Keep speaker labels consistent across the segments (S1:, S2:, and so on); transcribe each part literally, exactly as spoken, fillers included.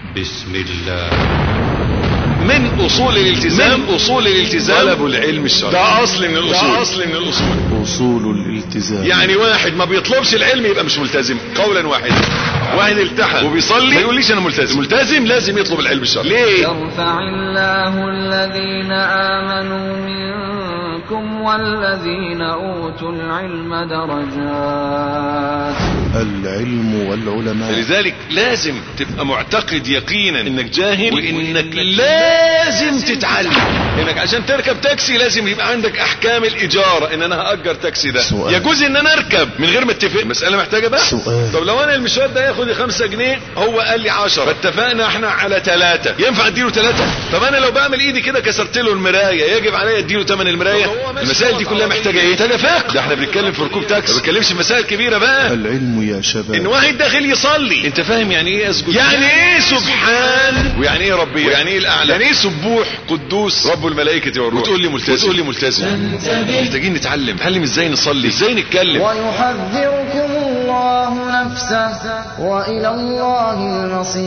S1: بسم الله.
S2: من اصول الالتزام من اصول الالتزام طلب العلم الشرعي. ده اصل من الاصول ده اصل من الاصول
S3: اصول الالتزام.
S2: يعني واحد ما بيطلبش العلم يبقى مش ملتزم قولا واحدا. واحد التحم وبيصلي ما يقوليش انا ملتزم. ملتزم لازم يطلب العلم الشرعي. ليه؟
S4: يرفع الله الذين آمنوا منكم والذين اوتوا العلم درجات.
S3: العلم والعلماء.
S2: لذلك لازم تبقى معتقد يقينا انك جاهل وانك لازم تتعلم. انك عشان تركب تاكسي لازم يبقى عندك احكام الاجاره، ان انا هاجر تاكسي ده سؤال. يجوز ان انا اركب من غير ما اتفق. المساله محتاجه بقى سؤال. طب لو انا المشوار ده ياخد خمسة جنيه هو قال لي عشرة فاتفقنا احنا على ثلاثة، ينفع اديله ثلاثة؟ طب انا لو بعمل ايدي كده كسرت له المرايه يجب عليا اديله ثمن المرايه؟ المسائل دي كلها محتاجه ايه؟ محتاجه فقه. ده احنا بنتكلم في ركوب تاكسي، ما بنتكلمش في مسائل كبيره بقى.
S3: العلم يا شباب
S2: ان واحد داخل يصلي انت فاهم يعني ايه اسجد؟ يعني ايه سبحان، ويعني ايه ربي، ويعني ايه الاعلى، يعني ايه سبوح قدوس رب الملائكه والروح، وتقول لي ملتزم وتقول لي ملتزم. محتاجين نتعلم نتعلم ازاي نصلي، ازاي نتكلم.
S4: ويحذركم الله نفسه والى الله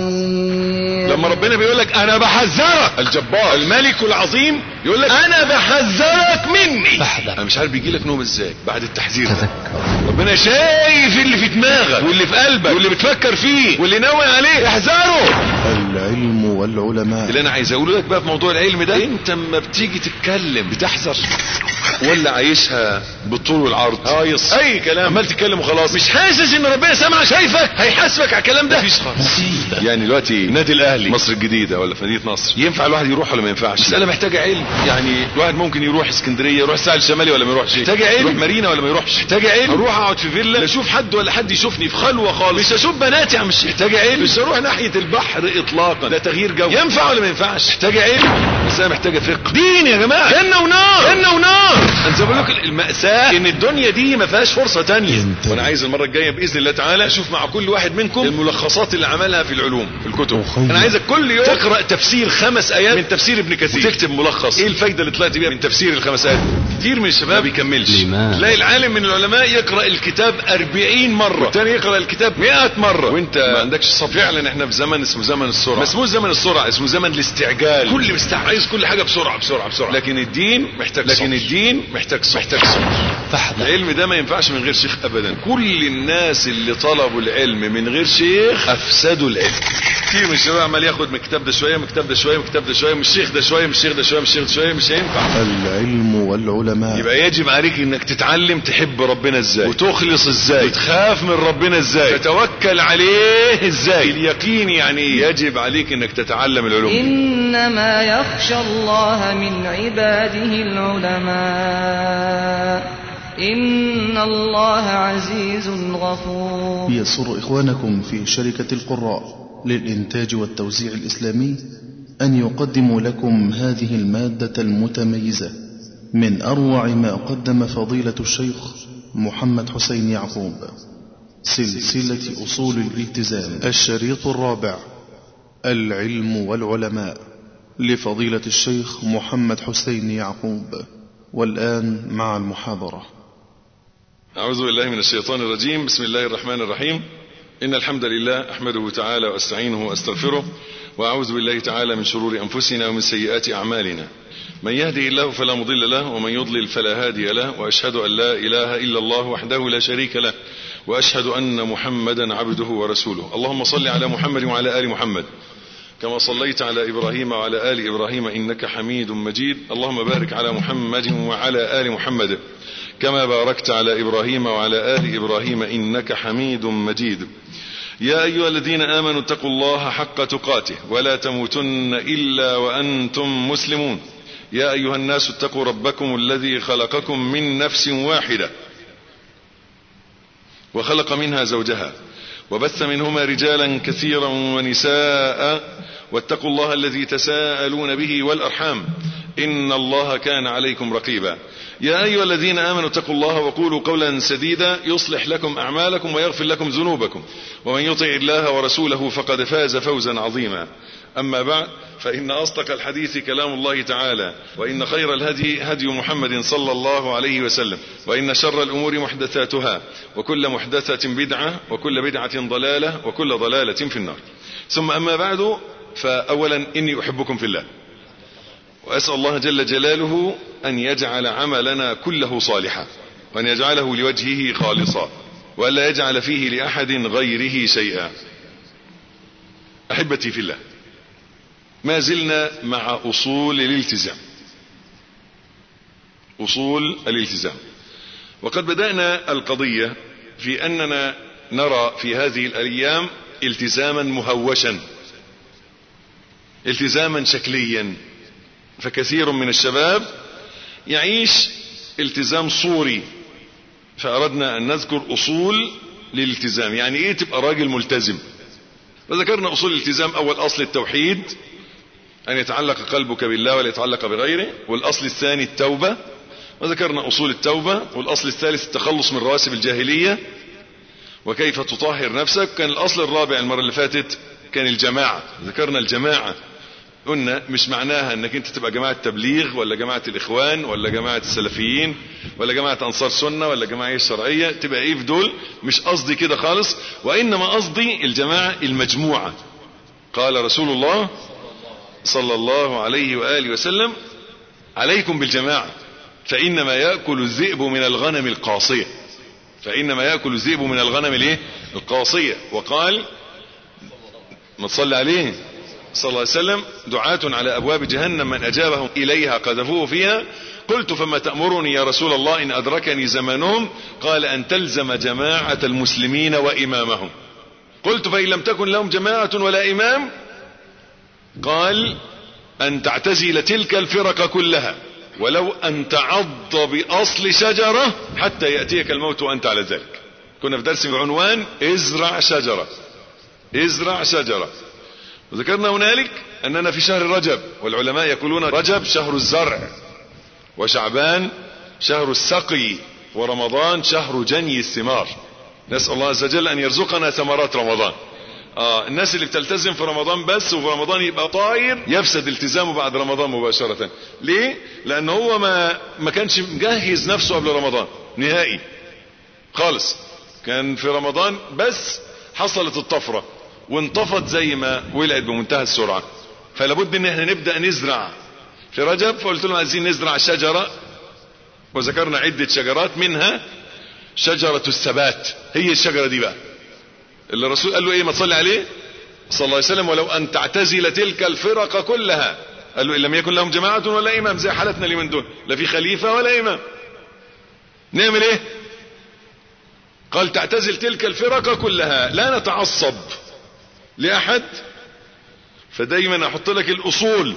S4: المصير.
S2: لما ربنا بيقول لك انا بحذرك، الجبار الملك العظيم يقول لك انا بحذرك مني، انا مش عارف بيجي لك نوم ازاي بعد التحذير ده. ربنا شايف اللي في دماغك واللي في قلبك واللي بتفكر فيه واللي ناوي عليه، احذره.
S3: العلم والعلماء.
S2: اللي انا عايز اقوله لك بقى في موضوع العلم ده، انت اما بتيجي تتكلم بتحذر ولا عايشها بالطول والعرض؟ هايص اي كلام عمال تتكلم وخلاص، مش حاسس ان ربنا سامع شايفك هيحاسبك على الكلام ده؟ مفيش خالص. يعني دلوقتي النادي الاهلي مصر الجديده ولا في مدينه نصر ينفع الواحد يروح ولا ما ينفعش؟ مساله محتاجه علم. يعني الواحد ممكن يروح اسكندريه يروح الساحل الشمالي ولا ما يروحش؟ محتاجه علم. يروح مارينا ولا ما يروحش؟ محتاجه علم. اروح اقعد في فيلا لا اشوف حد ولا حد يشوفني في خلوه خالص، مش اشوف بناتي يا مش محتاجه علم. مش اروح ناحيه البحر اطلاقا، ده تغيير جو. ينفع ولا ما ينفعش؟ محتاجه علم. مساله محتاجه فقه دين يا جماعه. جنه ونار جنه ونار. انا زي ما بقول لك المأساة ان الدنيا دي ما فيهاش فرصة تانية. وانا عايز المرة الجاية باذن الله تعالى اشوف مع كل واحد منكم الملخصات اللي عملها في العلوم في الكتب. انا عايزك كل يوم تقرأ تفسير خمس ايات من تفسير ابن كثير وتكتب ملخص ايه الفايدة اللي طلعت بيها من تفسير الخمس ايات. كتير من الشباب ما بيكملش. تلاقي العالم من العلماء يقرأ الكتاب أربعين مرة والتاني يقرأ الكتاب مئة مرة وانت ما عندكش صبر. فعلا احنا في زمن اسمه زمن السرعة. ما اسمه زمن السرعة، اسمه زمن الاستعجال. كل مستعجل عايز كل حاجة بسرعة بسرعة بسرعة. لكن الدين محتاج لكن صبر. الدين محتاج صبر. محتاج صبر. العلم ده ما ينفعش من غير شيخ ابدا. كل الناس اللي طلبوا العلم من غير شيخ افسدوا العلم. كتير من الشباب عمال ياخد من الكتاب ده شويه من الكتاب ده شويه من الكتاب ده شويه من الشيخ ده شويه من الشيخ ده شويه من الشيخ ده شويه، مش هينفع.
S3: العلم والعلماء.
S2: يبقى يجب عليك انك تتعلم تحب ربنا ازاي وتخلص ازاي وتخاف من ربنا ازاي تتوكل عليه ازاي. اليقين يعني يجب عليك انك تتعلم العلوم.
S4: انما يخشى الله من عباده العلماء إن الله عزيز غفور.
S3: يسر إخوانكم في شركة القراء للإنتاج والتوزيع الإسلامي أن يقدموا لكم هذه المادة المتميزة من أروع ما قدم فضيلة الشيخ محمد حسين يعقوب، سلسلة أصول الالتزام، الشريط الرابع، العلم والعلماء، لفضيلة الشيخ محمد حسين يعقوب. والآن مع المحاضرة.
S2: أعوذ بالله من الشيطان الرجيم. بسم الله الرحمن الرحيم. إن الحمد لله أحمده تعالى وأستعينه وأستغفره، وأعوذ بالله تعالى من شرور أنفسنا ومن سيئات أعمالنا. من يهدي الله فلا مضل له ومن يضلل فلا هادي له، وأشهد أن لا إله إلا الله وحده لا شريك له، وأشهد أن محمدا عبده ورسوله. اللهم صل على محمد وعلى آل محمد كما صليت على إبراهيم وعلى آل إبراهيم إنك حميد مجيد. اللهم بارك على محمد وعلى آل محمد كما باركت على إبراهيم وعلى آل إبراهيم إنك حميد مجيد. يا أيها الذين آمنوا اتقوا الله حق تقاته ولا تموتن إلا وأنتم مسلمون. يا أيها الناس اتقوا ربكم الذي خلقكم من نفس واحدة وخلق منها زوجها وبث منهما رجالا كثيرا ونساء، واتقوا الله الذي تساءلون به والأرحام إن الله كان عليكم رقيبا. يا أيها الذين آمنوا اتقوا الله وقولوا قولا سديدا يصلح لكم أعمالكم ويغفر لكم ذنوبكم، ومن يطع الله ورسوله فقد فاز فوزا عظيما. أما بعد، فإن أصدق الحديث كلام الله تعالى، وإن خير الهدي هدي محمد صلى الله عليه وسلم، وإن شر الأمور محدثاتها، وكل محدثة بدعة، وكل بدعة ضلالة، وكل ضلالة في النار. ثم أما بعد، فأولا إني أحبكم في الله، وأسأل الله جل جلاله أن يجعل عملنا كله صالحا، وأن يجعله لوجهه خالصا، وألا يجعل فيه لأحد غيره شيئا. أحبتي في الله، ما زلنا مع أصول الالتزام، أصول الالتزام، وقد بدأنا القضية في أننا نرى في هذه الأيام التزاما مهوشا، التزاما شكليا. فكثير من الشباب يعيش التزام صوري، فأردنا أن نذكر أصول للالتزام. يعني إيه تبقى راجل ملتزم؟ فذكرنا أصول الالتزام. أول أصل التوحيد، أن يتعلق قلبك بالله ولا يتعلق بغيره. والأصل الثاني التوبة، وذكرنا أصول التوبة. والأصل الثالث التخلص من رواسب الجاهلية وكيف تطهر نفسك. كان الأصل الرابع المرة اللي فاتت كان الجماعة، ذكرنا الجماعة. قلنا مش معناها انك انت تبقى جماعة تبليغ ولا جماعة الاخوان ولا جماعة السلفيين ولا جماعة انصار سنة ولا جماعة الشرعية تبقى ايه في دول، مش قصدي كده خالص، وانما قصدي الجماعة المجموعة. قال رسول الله صلى الله عليه وآله وسلم: عليكم بالجماعة فإنما يأكل الذئب من الغنم القاصية، فإنما يأكل الذئب من الغنم الايه القاصية. وقال ما تصلي عليه صلى الله عليه وسلم: دعاة على أبواب جهنم من أجابهم إليها قذفوه فيها. قلت: فما تأمرني يا رسول الله إن أدركني زمانهم؟ قال: أن تلزم جماعة المسلمين وإمامهم. قلت: فإن لم تكن لهم جماعة ولا إمام؟ قال: أن تعتزل تلك الفرق كلها ولو أن تعض بأصل شجرة حتى يأتيك الموت وأنت على ذلك. كنا في درس بعنوان ازرع شجرة، ازرع شجرة. وذكرنا هنالك أننا في شهر رجب، والعلماء يقولون رجب شهر الزرع، وشعبان شهر السقي، ورمضان شهر جني الثمار. نسأل الله عز وجل أن يرزقنا ثمرات رمضان. آه الناس اللي بتلتزم في رمضان بس وفي رمضان يبقى طاير يفسد التزامه بعد رمضان مباشرة. ليه؟ لأن هو ما ما كانش مجهز نفسه قبل رمضان نهائي خالص، كان في رمضان بس حصلت الطفرة وانطفت زي ما ولعت بمنتهى السرعة. فلابد ان احنا نبدأ نزرع في رجب. فقلت لهم عايزين نزرع شجرة، وذكرنا عدة شجرات منها شجرة الثبات. هي الشجرة دي بقى اللي الرسول قال له ايه؟ ما تصلي عليه صلى الله عليه وسلم: ولو ان تعتزل تلك الفرق كلها. قال له: ان لم يكن لهم جماعة ولا امام، زي حالتنا اليومين دول، لا في خليفة ولا امام، نعمل ايه؟ قال: تعتزل تلك الفرق كلها، لا نتعصب لأحد. فدايما احط لك الاصول،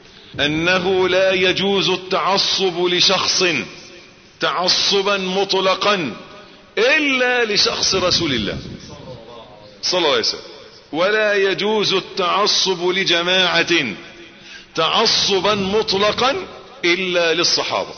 S2: انه لا يجوز التعصب لشخص تعصبا مطلقا الا لشخص رسول الله صلى الله عليه وسلم، ولا يجوز التعصب لجماعة تعصبا مطلقا الا للصحابة.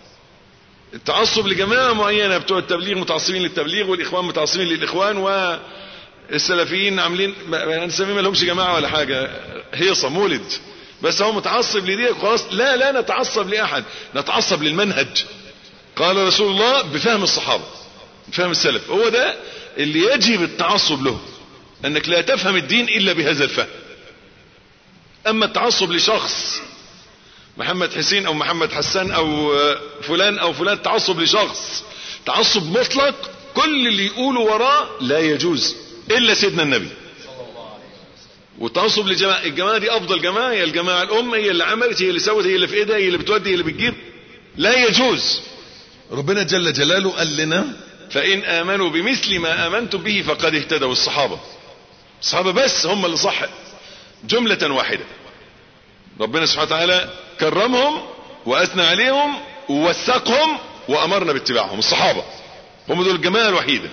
S2: التعصب لجماعة معينة بتوع التبليغ متعصبين للتبليغ، والاخوان متعصبين للاخوان، والسلفيين عاملين نسميه ما لهمش جماعة ولا حاجة، هيصة مولد، بس هو متعصب لديك خلاص. لا لا نتعصب لأحد، نتعصب للمنهج. قال رسول الله بفهم الصحابة، بفهم السلف، هو ده اللي يجب التعصب له، انك لا تفهم الدين الا بهذا الفهم. اما التعصب لشخص محمد حسين او محمد حسان او فلان او فلان، تعصب لشخص تعصب مطلق كل اللي يقولوا وراه لا يجوز الا سيدنا النبي. والتعصب لجماعة، الجماعة دي افضل جماعة، هي الجماعة الام، هي اللي عملت، هي اللي سوت، هي اللي في ايدها، هي اللي بتودي، هي اللي بتجيب، لا يجوز. ربنا جل جلاله قال لنا: فإن آمنوا بمثل ما آمنتم به فقد اهتدوا. الصحابة الصحابة بس هم اللي صح جملة واحدة. ربنا سبحانه وتعالى كرمهم وأثنى عليهم ووثقهم وأمرنا باتباعهم. الصحابة هم دول الجماعة الوحيدة.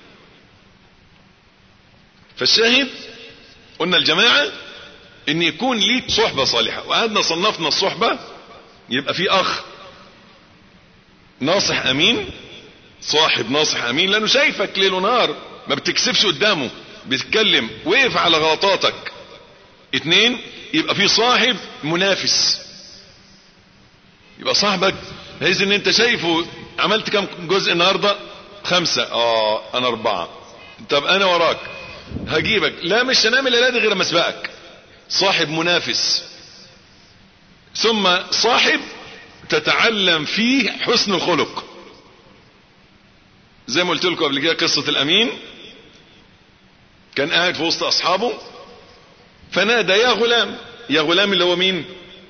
S2: فالشاهد قلنا الجماعة ان يكون ليك صحبة صالحة، وقعدنا صنفنا الصحبة. يبقى في اخ ناصح امين، صاحب ناصح امين لانه شايفك ليل ونهار، ما بتكسبش قدامه، بتتكلم، وقف على غلطاتك. اتنين، يبقى في صاحب منافس، يبقى صاحبك بحيث ان انت شايفه عملت كم جزء النهاردة؟ خمسة، اه انا اربعة، طب انا وراك هجيبك، لا مش هنعمل الا غير ما اسبقك. صاحب منافس، ثم صاحب تتعلم فيه حسن الخلق. زي ما قلت لكم قبل كده قصة الامين، كان قاعد في وسط اصحابه فنادى يا غلام. يا غلام اللي هو مين؟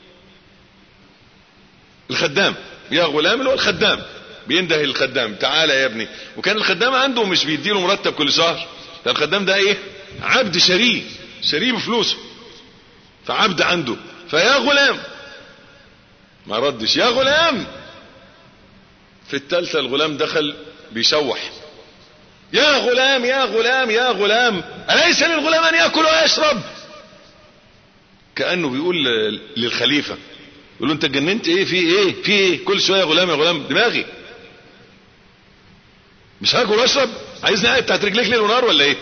S2: الخدام. يا غلام اللي هو الخدام، بينده الخدام تعالى يا ابني. وكان الخدام عنده مش بيديله مرتب كل شهر، ده الخدام ده ايه؟ عبد شريه، شريه بفلوسه، فعبد عنده. فيا غلام ما ردش يا غلام. في الثالثة الغلام دخل بيشوح، يا غلام يا غلام يا غلام أليس للغلام أن يأكل ويشرب؟ كأنه بيقول للخليفة، يقول له انت اتجننت ايه؟ في ايه؟ في ايه؟ كل شوية يا غلام يا غلام، دماغي مش هاكل واشرب؟ عايزني قاعد تحت رجليك ليل ونهار ولا ايه؟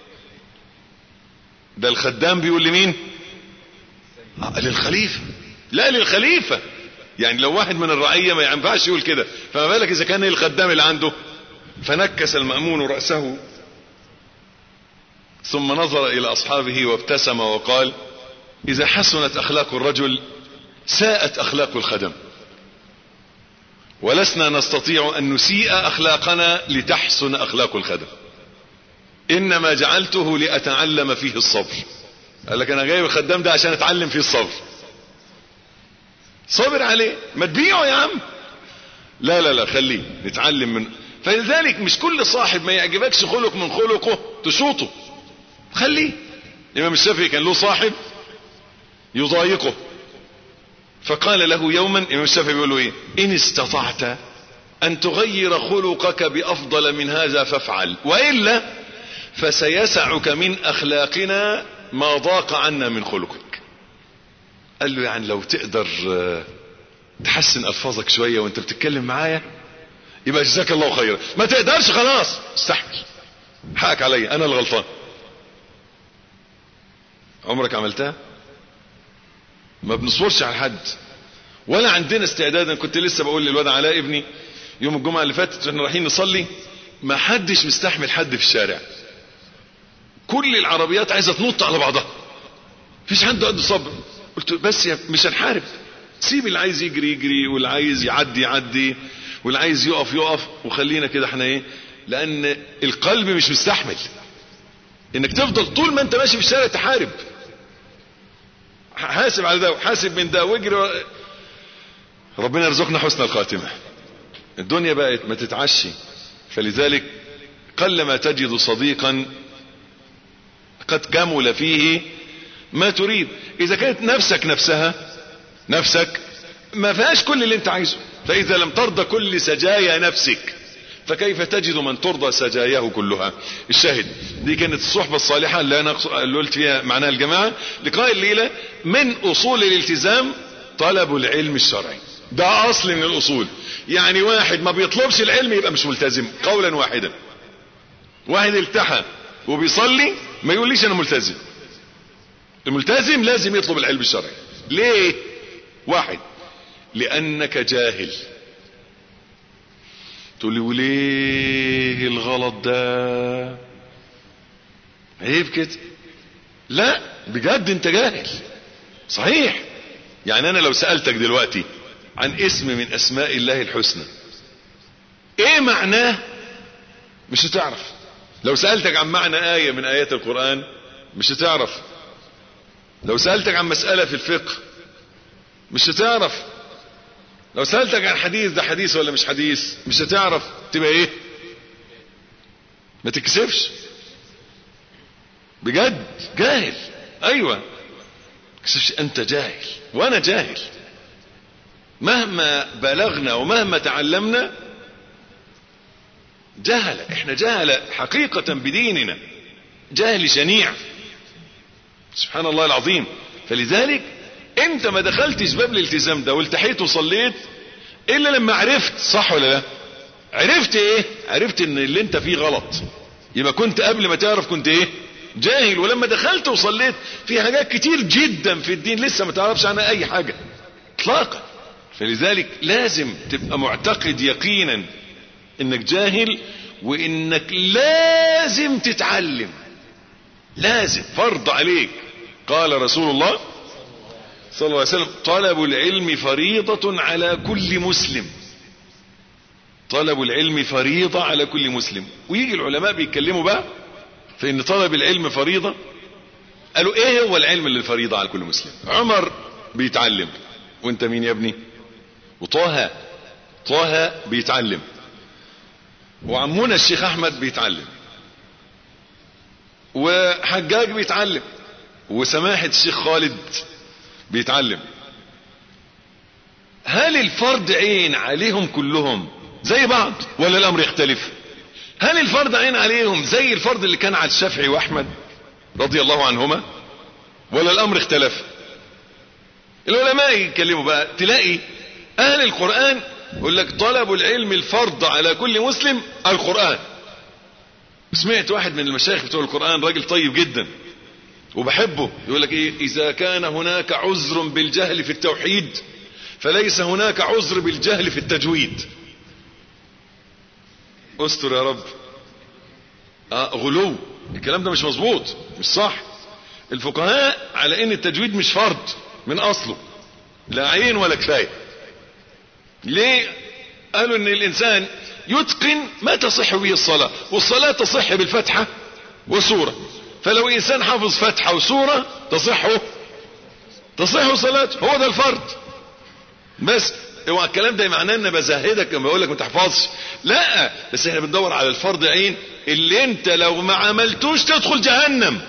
S2: ده الخدام بيقول لمين؟ آه للخليفة. لا للخليفة، يعني لو واحد من الرعية ما ينفعش يقول كده، فما بالك اذا كان الخدام اللي عنده. فنكس المأمون رأسه ثم نظر الى اصحابه وابتسم وقال اذا حسنت اخلاق الرجل ساءت اخلاق الخدم، ولسنا نستطيع ان نسيء اخلاقنا لتحسن اخلاق الخدم، انما جعلته لاتعلم فيه الصبر. قال لك انا جايب الخدام ده عشان اتعلم فيه الصبر. صبر عليه، ما تبيعه يا عم، لا لا لا خليه نتعلم منه. فلذلك مش كل صاحب ما يعجبكش خلق من خلقه تشوطه، خليه. الامام الشافعي كان له صاحب يضايقه، فقال له يوما، الامام الشافعي بيقول له ايه؟ ان استطعت ان تغير خلقك بافضل من هذا فافعل، والا فسيسعك من اخلاقنا ما ضاق عنا من خلقك. قال له يعني لو تقدر تحسن الفاظك شوية وانت بتتكلم معايا يبقى جزاك الله خيرا، ما تقدرش خلاص استحمل، حقك علي انا الغلطان. عمرك عملتها؟ ما بنصبرش على حد ولا عندنا استعداد. انا كنت لسه بقول للواد علاء ابني يوم الجمعة اللي فاتت واحنا رايحين نصلي، ما حدش مستحمل حد في الشارع، كل العربيات عايزة تنط على بعضها، مفيش حد عنده صبر. قلت بس يا مش هنحارب، سيب اللي عايز يجري يجري واللي عايز يعدي يعدي واللي عايز يقف يقف، وخلينا كده احنا ايه، لان القلب مش مستحمل انك تفضل طول ما انت ماشي في الشارع تحارب. حاسب على ده وحاسب من ده واجري. ربنا يرزقنا حسن الخاتمة. الدنيا بقت ما تتعشي، فلذلك قلما تجد صديقا قد كمل فيه ما تريد. اذا كانت نفسك نفسها نفسك ما فيهاش كل اللي انت عايزه، فاذا لم ترضى كل سجايا نفسك فكيف تجد من ترضى سجاياه كلها؟ الشاهد دي كانت الصحبة الصالحة اللي انا قلت فيها معناها الجماعة. لقاء الليلة من اصول الالتزام طلب العلم الشرعي، ده اصل من الاصول. يعني واحد ما بيطلبش العلم يبقى مش ملتزم قولا واحدا. واحد التحى وبيصلي ما يقوليش انا ملتزم. الملتزم لازم يطلب العلم الشرعي. ليه؟ واحد، لانك جاهل. تقول لي وليه الغلط ده؟ عيب كده. لا بجد انت جاهل صحيح. يعني انا لو سألتك دلوقتي عن اسم من اسماء الله الحسنى ايه معناه مش هتعرف. لو سألتك عن معنى آية من آيات القرآن مش هتعرف. لو سألتك عن مسألة في الفقه مش هتعرف. لو سألتك عن حديث ده حديث ولا مش حديث مش هتعرف. تبقى ايه؟ ما تكسفش بجد جاهل. ايوه تكسفش، انت جاهل وانا جاهل. مهما بلغنا ومهما تعلمنا جهل، احنا جهل حقيقة بديننا، جهل شنيع سبحان الله العظيم. فلذلك انت ما دخلتش باب الالتزام ده والتحيت وصليت الا لما عرفت، صح ولا لا؟ عرفت ايه؟ عرفت ان اللي انت فيه غلط. يبقى كنت قبل ما تعرف كنت ايه؟ جاهل. ولما دخلت وصليت في حاجات كتير جدا في الدين لسه ما تعرفش عنها اي حاجة اطلاقا. فلذلك لازم تبقى معتقد يقينا انك جاهل وانك لازم تتعلم، لازم فرض عليك قال رسول الله صلى الله عليه وسلم طلب العلم فريضة على كل مسلم. طلب العلم فريضة على كل مسلم. ويجي العلماء بيتكلموا بقى في ان طلب العلم فريضة. قالوا ايه هو العلم اللي فريضة على كل مسلم؟ عمر بيتعلم، وانت مين يا ابني؟ وطه طه بيتعلم، وعمونا الشيخ احمد بيتعلم، وحجاج بيتعلم، وسماحة الشيخ خالد بيتعلم. هل الفرض عين عليهم كلهم زي بعض ولا الامر يختلف؟ هل الفرض عين عليهم زي الفرض اللي كان على الشافعي واحمد رضي الله عنهما ولا الامر اختلف؟ العلماء يتكلموا بقى، تلاقي اهل القرآن يقول لك طلب العلم الفرض على كل مسلم القرآن. سمعت واحد من المشايخ بتوع القرآن راجل طيب جدا وبحبه، يقول لك ايه؟ اذا كان هناك عذر بالجهل في التوحيد فليس هناك عذر بالجهل في التجويد. استر يا رب. اه غلو، الكلام ده مش مظبوط، مش صح. الفقهاء على ان التجويد مش فرض من اصله، لا عين ولا كفايه. ليه؟ قالوا ان الانسان يتقن ما تصح به الصلاة، والصلاة تصح بالفتحة وسورة. فلو انسان حافظ فتحة وسورة تصحه تصح صلاته، هو ده الفرض. بس هو الكلام ده معناه ان بزهدك لما بقول لك ما تحفظش، لا، بس احنا بندور على الفرض عين اللي انت لو ما عملتوش تدخل جهنم.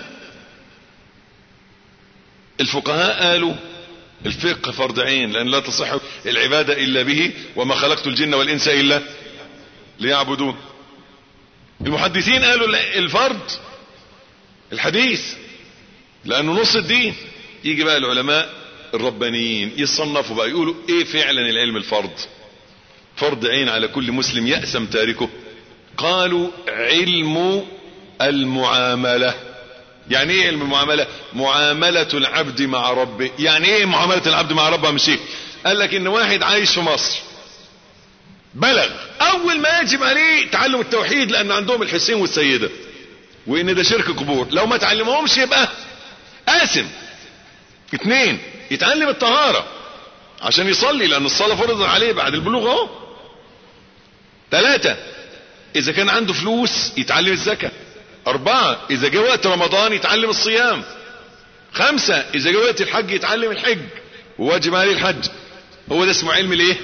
S2: الفقهاء قالوا الفقه فرض عين لان لا تصح العبادة الا به، وما خلقت الجن والانس الا ليعبدون. المحدثين قالوا الفرض الحديث لانه نص الدين. يجي بقى العلماء الربانيين يصنفوا بقى يقولوا ايه فعلا العلم الفرض؟ فرض عين على كل مسلم يأسم تاركه. قالوا علم المعاملة. يعني ايه علم المعاملة؟ معاملة العبد مع ربه. يعني ايه معاملة العبد مع ربه؟ مش ايه؟ قال لك ان واحد عايش في مصر بلغ، اول ما يجب عليه تعلم التوحيد لان عندهم الحسين والسيدة وان ده شرك قبور، لو ما تعلمهمش يبقى آثم. اثنين، يتعلم الطهارة عشان يصلي لان الصلاة فرضت عليه بعد البلوغ اهو. ثلاثة، اذا كان عنده فلوس يتعلم الزكاة. اربعة، اذا جاء وقت رمضان يتعلم الصيام. خمسة، اذا جاء وقت الحج يتعلم الحج وواجب عليه الحج. هو ده اسمه علم الايه؟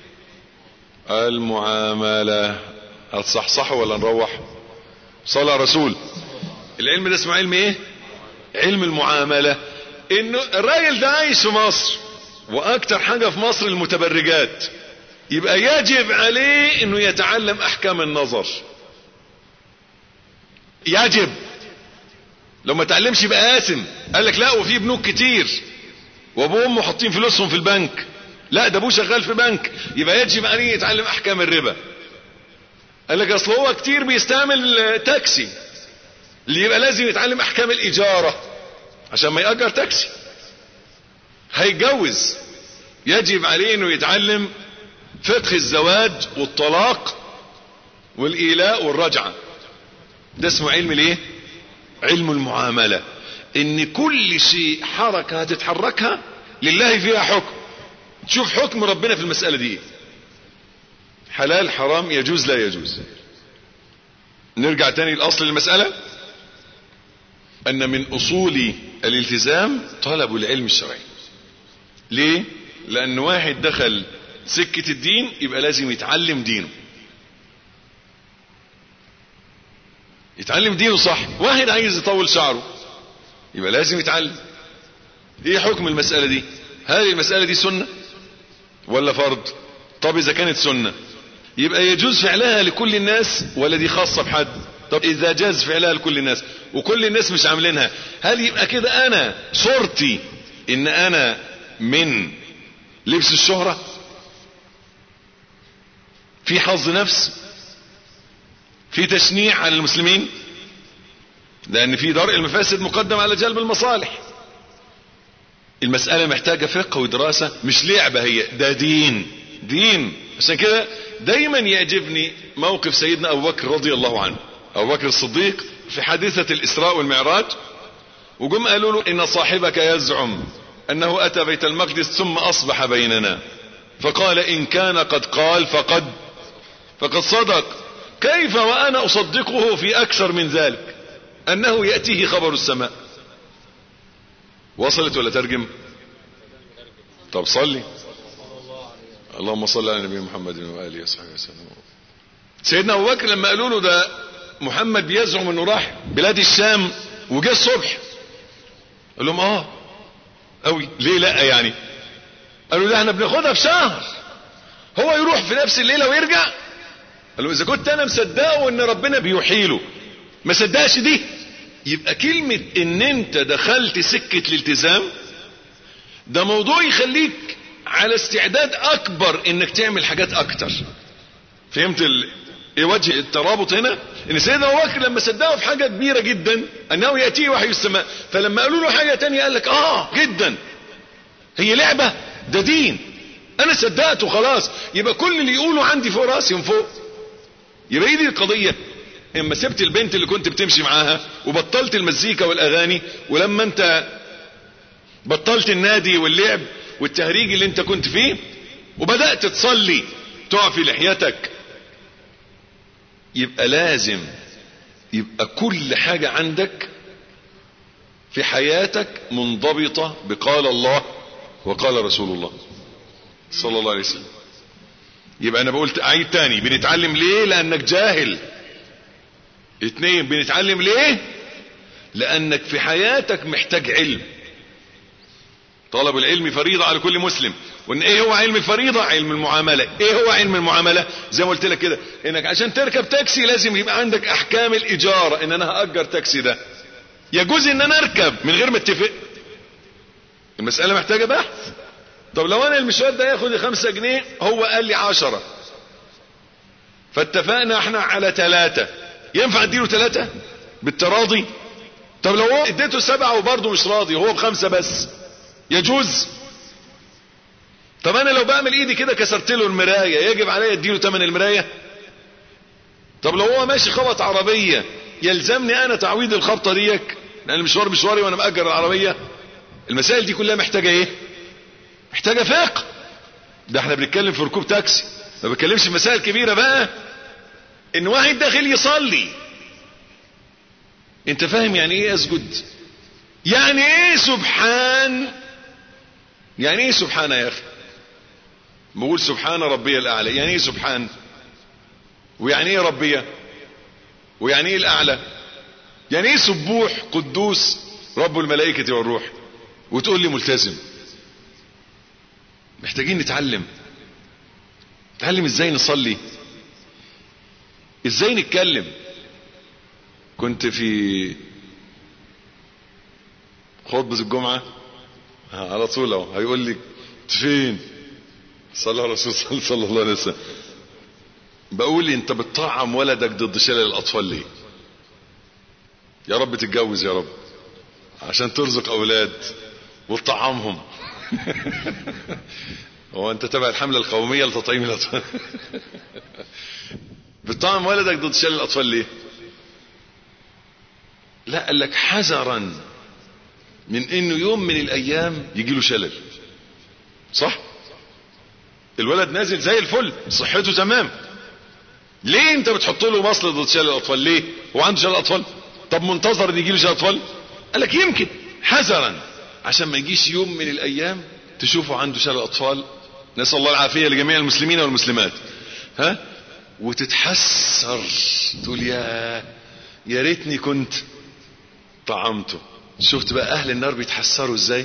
S2: المعاملة. هتصحصحوا ولا نروح؟ صلى رسول. العلم ده اسمه علم ايه؟ علم المعاملة. انه الراجل ده عايش في مصر واكتر حاجة في مصر المتبرجات، يبقى يجب عليه انه يتعلم احكام النظر. يجب. لو ما تعلمش يبقى آثم. قال لك لا، وفي بنوك كتير وابوه وامه حاطين فلوسهم في البنك، لا ده ابوه شغال في بنك، يبقى يجب عليه يتعلم احكام الربا. قال لك اصل هو كتير بيستعمل تاكسي، اللي يبقى لازم يتعلم احكام الاجارة عشان ما يأجر تاكسي. هيتجوز يجب عليه انه يتعلم فقه الزواج والطلاق والايلاء والرجعة. ده اسمه علم الايه؟ علم المعاملة. ان كل شيء حركة هتتحركها لله فيها حكم. تشوف حكم ربنا في المسألة دي، حلال حرام يجوز لا يجوز. نرجع تاني لأصل المسألة، ان من اصول الالتزام طلب العلم الشرعي. ليه؟ لان واحد دخل سكة الدين يبقى لازم يتعلم دينه، يتعلم دينه صح. واحد عايز يطول شعره يبقى لازم يتعلم. ايه حكم المسألة دي؟ هل المسألة دي سنة ولا فرض؟ طب اذا كانت سنة يبقى يجوز فعلها لكل الناس ولا دي خاصة بحد؟ طب اذا جاز فعلها لكل الناس وكل الناس مش عاملينها، هل يبقى كده انا صورتي ان انا من لبس الشهرة؟ في حظ نفس؟ في تشنيع على المسلمين؟ لان في درء المفاسد مقدم على جلب المصالح. المسألة محتاجة فقه ودراسة، مش لعبة، هي ده دين دين. عشان كده دايما يعجبني موقف سيدنا ابو بكر رضي الله عنه، ابو بكر الصديق في حادثة الاسراء والمعراج، وجم قالوا له ان صاحبك يزعم انه اتى بيت المقدس ثم اصبح بيننا، فقال ان كان قد قال فقد فقد صدق، كيف وانا اصدقه في اكثر من ذلك انه يأتيه خبر السماء. وصلت ولا ترجم؟ طب صلي. اللهم صل على نبينا محمد وآله وصحبه وسلم. سيدنا ابو بكر لما قالوا له ده محمد بيزعم انه راح بلاد الشام وجه الصبح، قال لهم اه قوي ليه لا يعني؟ قالوا ده احنا بناخدها في شهر، هو يروح في نفس الليله ويرجع. قال له اذا كنت انا مصدقه ان ربنا بيحيله ما صدقش دي، يبقى كلمه ان انت دخلت سكه الالتزام ده موضوع يخليك على استعداد اكبر انك تعمل حاجات اكتر. فهمت ال... ايه وجه الترابط هنا؟ ان سيدنا ابو بكر لما صدقه في حاجه كبيره جدا انه ياتيه وحي السماء، فلما قالوا له حاجه تانية قال لك اه جدا، هي لعبه ده دين، انا صدقته خلاص، يبقى كل اللي يقولوا عندي فوق راسي من فوق. يبقى ايه دي القضيه؟ اما سبت البنت اللي كنت بتمشي معاها وبطلت المزيكا والاغاني، ولما انت بطلت النادي واللعب والتهريج اللي انت كنت فيه وبدأت تصلي تعفي لحيتك، يبقى لازم يبقى كل حاجة عندك في حياتك منضبطة بقال الله وقال رسول الله صلى الله عليه وسلم. يبقى انا بقول عيد تاني، بنتعلم ليه؟ لانك جاهل. اتنين، بنتعلم ليه؟ لانك في حياتك محتاج علم. طلب العلم فريضة على كل مسلم. وان ايه هو علم الفريضة؟ علم المعاملة. ايه هو علم المعاملة؟ زي ما قلت لك كده، انك عشان تركب تاكسي لازم يبقى عندك احكام الاجارة، ان انا هأجر تاكسي ده يجوز ان انا اركب من غير ما اتفق. المسألة محتاجة بحث. طب لو انا المشوار ده ياخد خمسة جنيه هو قال لي عشرة، فاتفقنا احنا على ثلاثة، ينفع اديله ثلاثة بالتراضي؟ طب لو هو اديته سبعة وبرضه مش راضي وهو بخمسة بس، يجوز؟ طب انا لو بعمل ايدي كده كسرت له المراية يجب عليا اديله ثمن المراية؟ طب لو هو ماشي خبط عربية يلزمني انا تعويض الخبطة ديك لان المشوار مشواري وانا مأجر العربية؟ المسائل دي كلها محتاجة ايه؟ محتاجة فقه. ده احنا بنتكلم في ركوب تاكسي، ما بتكلمش في مسائل كبيرة بقى. ان واحد داخل يصلي، انت فاهم يعني ايه اسجد؟ يعني ايه سبحان؟ يعني ايه سبحان يا اخي؟ بقول سبحان ربي الاعلى، يعني ايه سبحان؟ ويعني ايه ربي؟ ويعني ايه الاعلى؟ يعني ايه سبوح قدوس رب الملائكة والروح؟ وتقول لي ملتزم. محتاجين نتعلم. نتعلم ازاي نصلي، ازاي نتكلم. كنت في خطبة الجمعة على طول اهو هيقول لي فين صلى الله عليه وسلم صلى الله عليه وسلم، بقول لي انت بتطعم ولدك ضد شلل الاطفال ليه؟ يا رب تتجوز يا رب عشان ترزق اولاد وتطعمهم. هو انت تبع الحملة القومية لتطعيم الاطفال؟ بتطعم ولدك ضد شلل الاطفال ليه؟ لا، قال لك حذرا من انه يوم من الايام يجي له شلل. صح؟ الولد نازل زي الفل صحته تمام، ليه انت بتحط له مصل ضد شلل الاطفال؟ ليه هو عنده شلل اطفال؟ طب منتظر ان يجي له شلل اطفال؟ قال لك يمكن حذرا عشان ما يجيش يوم من الايام تشوفه عنده شلل اطفال، نسال الله العافيه لجميع المسلمين والمسلمات، ها، وتتحسر تقول يا يا ريتني كنت طعمته. شفت بقى اهل النار بيتحسروا ازاي؟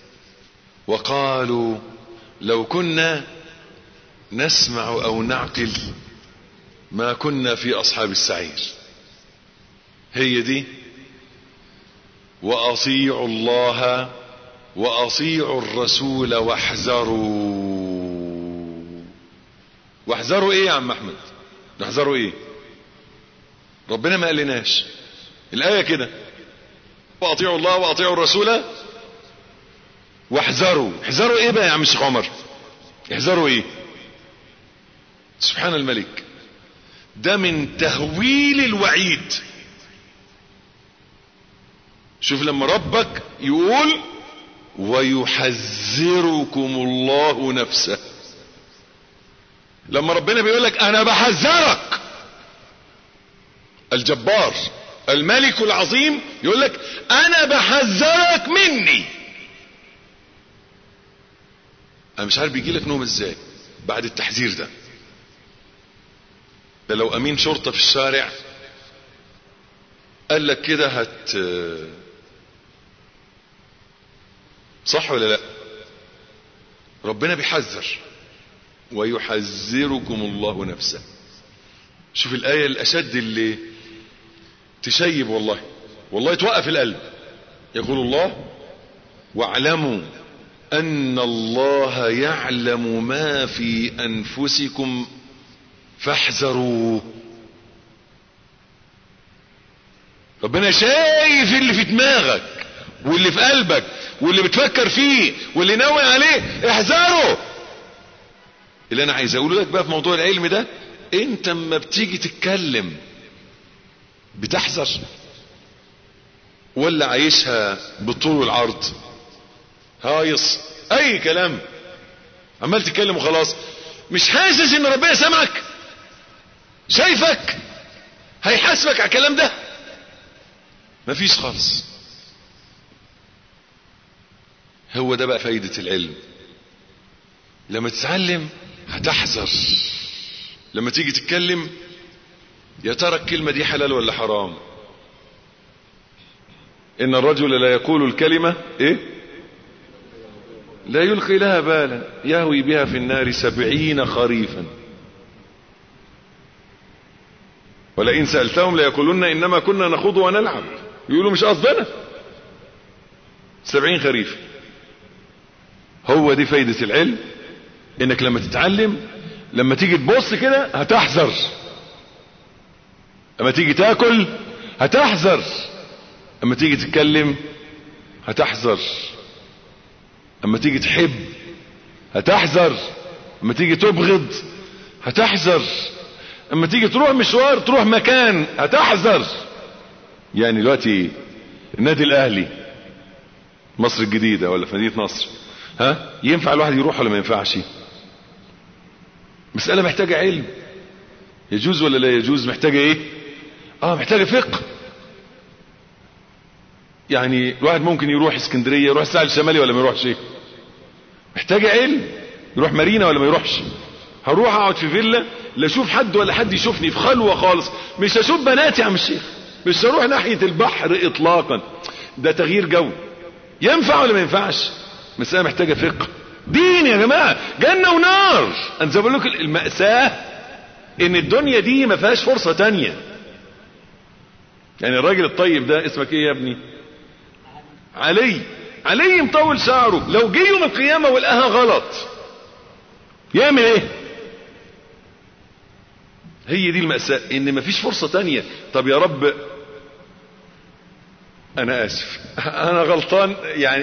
S2: وقالوا لو كنا نسمع او نعقل ما كنا في اصحاب السعير. هي دي واطيعوا الله واطيعوا الرسول واحذروا. واحذروا ايه يا عم احمد؟ نحذروا ايه؟ ربنا ما قالناش الايه كده، واطيعوا الله واطيعوا الرسول واحذروا. احذروا ايه بقى يا عم الشيخ عمر؟ احذروا ايه؟ سبحان الملك، ده من تهويل الوعيد. شوف لما ربك يقول ويحذركم الله نفسه، لما ربنا بيقول لك انا بحذرك، الجبار الملك العظيم يقول لك انا بحذرك مني. انا مش عارف بيجي لك نوم ازاي بعد التحذير ده. ده لو امين شرطة في الشارع قال لك كده هت صح ولا لا؟ ربنا بيحذر ويحذركم الله نفسه. شوف الآية الأشد اللي تشيب والله، والله توقف القلب. يقول الله واعلموا أن الله يعلم ما في أنفسكم فاحذروا. ربنا شايف اللي في دماغك واللي في قلبك واللي بتفكر فيه واللي ناوي عليه، احذروا. اللي انا عايز اقوله لك بقى في موضوع العلم ده، انت اما بتيجي تتكلم بتحذر ولا عايشها بالطول والعرض؟ هايص اي كلام عمال تتكلم وخلاص، مش حاسس ان ربنا سمعك شايفك هيحاسبك على الكلام ده؟ مفيش خالص. هو ده بقى فايدة العلم. لما تتعلم هتحذر، لما تيجي تتكلم يا ترى الكلمة دي حلال ولا حرام. ان الرجل لا يقول الكلمة ايه لا يلقي لها بالا يهوي بها في النار سبعين خريفا ولئن سألتهم ليقولون انما كنا نخوض ونلعب. يقولوا مش قصدنا. سبعين خريف. هو دي فايدة العلم، انك لما تتعلم لما تيجي تبص كده هتحذر، لما تيجي تاكل هتحذر، لما تيجي تتكلم هتحذر، لما تيجي تحب هتحذر، لما تيجي تبغض هتحذر، لما تيجي تروح مشوار تروح مكان هتحذر. يعني دلوقتي النادي الاهلي مصر الجديدة ولا في مدينة نصر، ها ينفع الواحد يروح ولا ما ينفعش؟ مسألة محتاجة علم. يجوز ولا لا يجوز؟ محتاجة ايه؟ اه محتاجة فقه. يعني الواحد ممكن يروح اسكندرية يروح الساحل الشمالي ولا ما يروحش؟ ايه محتاجة علم. يروح مارينا ولا ما يروحش؟ هروح اقعد في فيلا لا اشوف حد ولا حد يشوفني، في خلوة خالص، مش هشوف بناتي يا عم الشيخ، مش هروح ناحية البحر اطلاقا. ده تغيير جو. ينفع ولا ما ينفعش؟ مسألة محتاجة فقه دين يا جماعة، جنة ونار. انا زي ما بقول لكم المأساة ان الدنيا دي ما فيهاش فرصة تانية. يعني الراجل الطيب ده اسمك ايه يا ابني؟ علي. علي مطول شعره، لو جه يوم القيامة ولقاها غلط يعمل ايه؟ هي دي المأساة، ان ما فيش فرصة تانية. طب يا رب انا اسف انا غلطان، يعني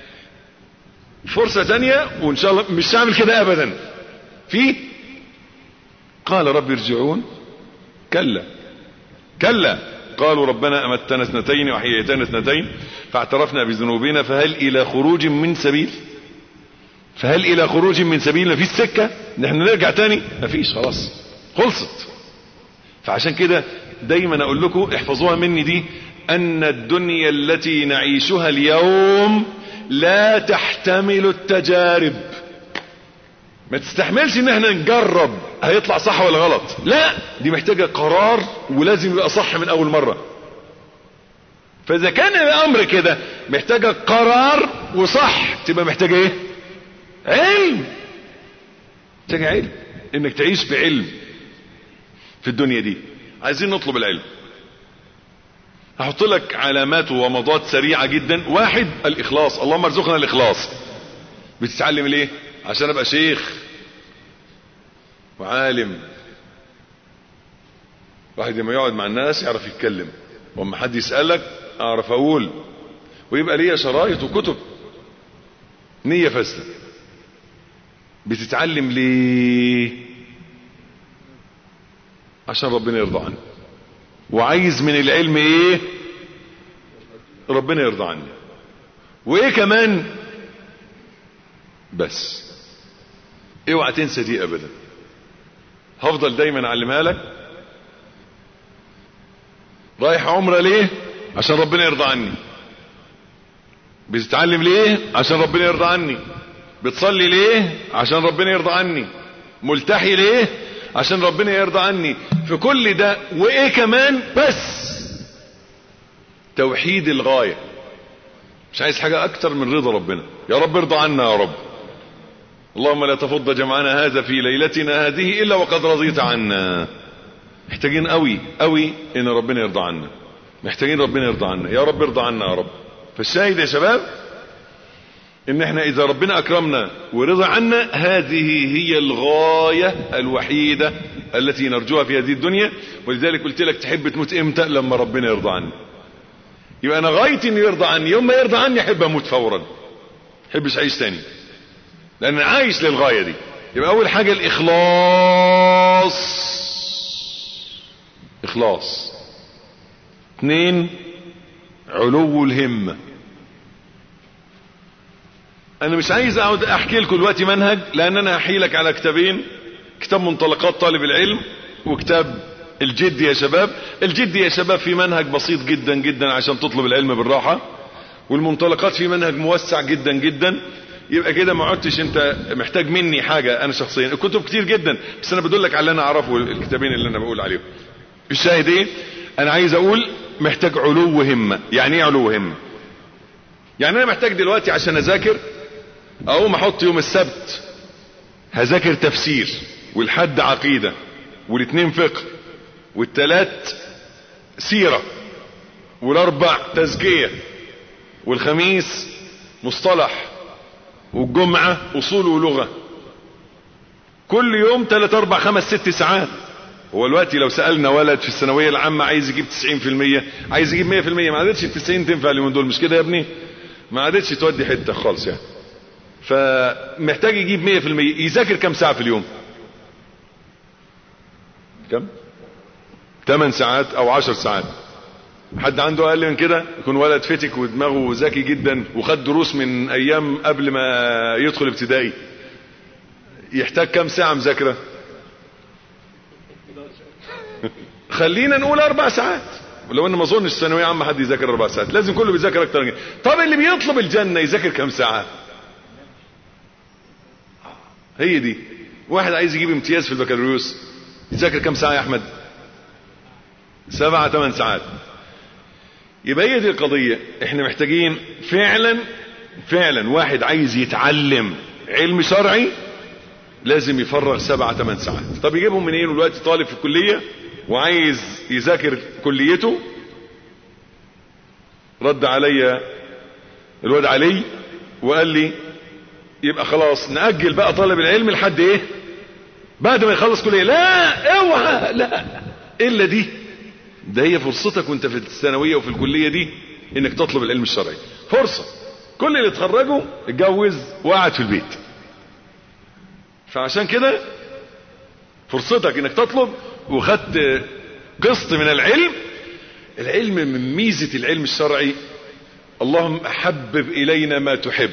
S2: فرصة تانية وان شاء الله مش هعمل كده ابدا. في قال رب ارجعون كلا كلا قالوا ربنا امتنا اثنتين واحييتنا اثنتين فاعترفنا بذنوبنا فهل الى خروج من سبيل فهل الى خروج من سبيل. مفيش سكة نحن نرجع تاني، مفيش، خلاص خلصت. فعشان كده دايما اقول لكم احفظوها مني دي، ان الدنيا التي نعيشها اليوم لا تحتمل التجارب. ما تستحملش ان احنا نجرب هيطلع صح ولا غلط، لا، دي محتاجة قرار ولازم يبقى صح من اول مرة. فاذا كان الامر كده محتاجة قرار وصح، تبقى محتاجة ايه؟ علم. محتاجة علم، انك تعيش بعلم في الدنيا دي. عايزين نطلب العلم. هحط لك علامات ومضات سريعة جدا. واحد، الاخلاص. اللهم ارزقنا الاخلاص. بتتعلم ليه؟ عشان ابقى شيخ وعالم. واحد لما يقعد مع الناس يعرف يتكلم، واما حد يسألك اعرف اقول، ويبقى ليا شرايط وكتب. نية فاسدة. بتتعلم ليه؟ عشان ربنا يرضى عنه. وعايز من العلم ايه؟ ربنا يرضى عني. وايه كمان؟ بس اوعى تنسى دي ابدا، هفضل دايما اعلمها لك. رايح عمره ليه؟ عشان ربنا يرضى عني. بتتعلم ليه؟ عشان ربنا يرضى عني. بتصلي ليه؟ عشان ربنا يرضى عني. ملتحي ليه؟ عشان ربنا يرضى عني. في كل ده وايه كمان؟ بس توحيد الغاية. مش عايز حاجة اكتر من رضا ربنا. يا رب ارضى عنا يا رب. اللهم لا تفض جمعنا هذا في ليلتنا هذه الا وقد رضيت عنا. محتاجين قوي قوي ان ربنا يرضى عنا. محتاجين ربنا يرضى عنا. يا رب ارضى عنا يا رب. فالشاهد يا شباب ان احنا اذا ربنا اكرمنا ورضى عنا، هذه هي الغاية الوحيدة التي نرجوها في هذه الدنيا. ولذلك قلت لك تحب تموت امتى؟ لما ربنا يرضى عني. يبقى انا غايتي انه يرضى عني. يوم ما يرضى عني احب اموت فورا، احبش اعيش تاني، لان انا عايش للغاية دي. يبقى اول حاجة الاخلاص. اخلاص. اثنين، علو الهمة. انا مش عايز اقعد احكي لكم دلوقتي منهج، لان انا هحكي لك على كتابين، كتاب منطلقات طالب العلم وكتاب الجد يا شباب. الجد يا شباب في منهج بسيط جدا جدا عشان تطلب العلم بالراحة، والمنطلقات في منهج موسع جدا جدا. يبقى كده ما عدتش انت محتاج مني حاجة انا شخصيا. الكتب كتير جدا بس انا بدلك على اللي انا اعرفه، الكتابين اللي انا بقول عليهم. الشاهد ايه؟ انا عايز اقول محتاج علو همة. يعني ايه علو همة؟ يعني انا محتاج دلوقتي عشان اذاكر اقوم احط يوم السبت هذاكر تفسير، والحد عقيدة، والاثنين فقه، والثلاث سيرة، والاربع تزكية، والخميس مصطلح، والجمعة اصول ولغة. كل يوم ثلاث اربع خمس ست ساعات. هو الوقت لو سألنا ولد في الثانوية العامة عايز يجيب تسعين في المية، عايز يجيب مية في المية، ما عادتش التسعين تنفع اليومين دول، مش كده يا ابني؟ ما عادتش تودي حتة خالص يعني. فمحتاج يجيب مية في المية. يذاكر كم ساعة في اليوم؟ كم؟ ثمان ساعات او عشر ساعات. حد عنده اقل من كده؟ يكون ولد فتك ودماغه ذكي جدا وخد دروس من ايام قبل ما يدخل ابتدائي. يحتاج كم ساعة مذاكرة؟ خلينا نقول اربع ساعات، ولو ان ما اظنش ثانويه عامه حد يذاكر اربع ساعات، لازم كله بيذاكر اكتر من كده. طب اللي بيطلب الجنه يذاكر كم ساعه؟ هي دي. واحد عايز يجيب امتياز في البكالوريوس يذاكر كم ساعه يا احمد؟ سبعة ثمان ساعات. يبقى هي دي القضيه. احنا محتاجين فعلا فعلا واحد عايز يتعلم علم شرعي لازم يفرغ سبعة ثمان ساعات. طب يجيبهم منين؟ دلوقتي طالب في الكليه وعايز يذاكر كليته. رد عليا الواد علي وقال لي يبقى خلاص نأجل بقى طالب العلم لحد ايه؟ بعد ما يخلص كلية. لا اوعى، لا الا دي. ده هي فرصتك وانت في الثانوية وفي الكلية دي انك تطلب العلم الشرعي. فرصة. كل اللي اتخرجوا اتجوز وقعد في البيت. فعشان كده فرصتك انك تطلب وخدت قسط من العلم. العلم من ميزة العلم الشرعي اللهم حبب الينا ما تحب.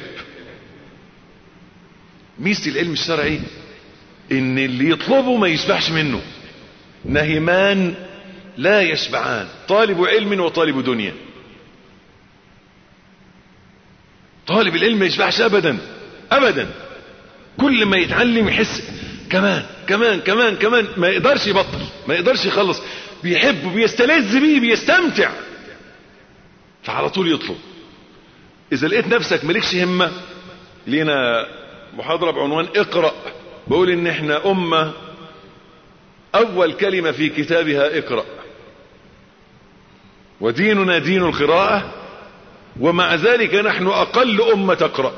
S2: ميزة العلم الشرعي ان اللي يطلبه ما يشبعش منه. نهمان لا يشبعان، طالب علم وطالب دنيا. طالب العلم ما يشبعش ابدا ابدا. كل ما يتعلم يحس كمان كمان كمان كمان، ما يقدرش يبطل، ما يقدرش يخلص. بيحب بيستلذ بيه بيستمتع، فعلى طول يطلب. اذا لقيت نفسك مالكش همة، لينا محاضرة بعنوان اقرأ. بقول ان احنا امة اول كلمة في كتابها اقرأ، وديننا دين القراءة، ومع ذلك نحن اقل امة تقرأ.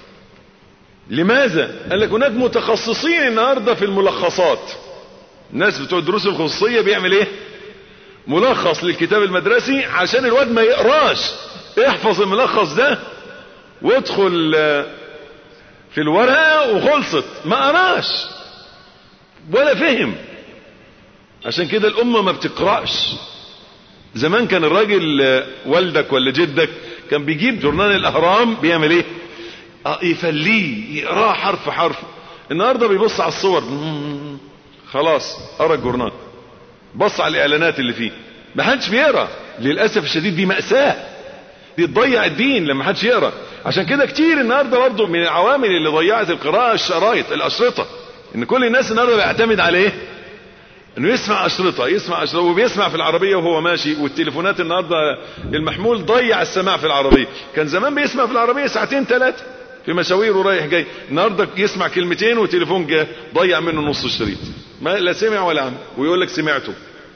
S2: لماذا؟ قال لك هناك متخصصين النهاردة في الملخصات. الناس بتوع الدروس الخصوصية بيعمل ايه؟ ملخص للكتاب المدرسي عشان الواد ما يقراش. احفظ الملخص ده وادخل في الورقة وخلصت، ما قراش ولا فهم. عشان كده الامة ما بتقرأش. زمان كان الراجل والدك ولا جدك كان بيجيب جورنال الاهرام بيعمل ايه؟ اه يفليه يقراه حرف حرف. النهارده بيبص على الصور خلاص قرا الجورنال، بص على الاعلانات اللي فيه، ما حدش بيقرا. للاسف الشديد دي مأساة، دي تضيع الدين لما حدش يقرا. عشان كده كتير النهارده برضه من العوامل اللي ضيعت القراءة الشرايط الاشرطة، ان كل الناس النهارده بيعتمد على ايه؟ انه يسمع اشرطة يسمع اشرطة وبيسمع في العربية وهو ماشي. والتليفونات النهارده المحمول ضيع السماع في العربية. كان زمان بيسمع في العربية ساعتين ثلاثة في مشاوير ورايح جاي، النهارده يسمع كلمتين وتليفون جه ضيع منه نص الشريط، ما لا سمع ولا عمل، ويقول لك سمعته.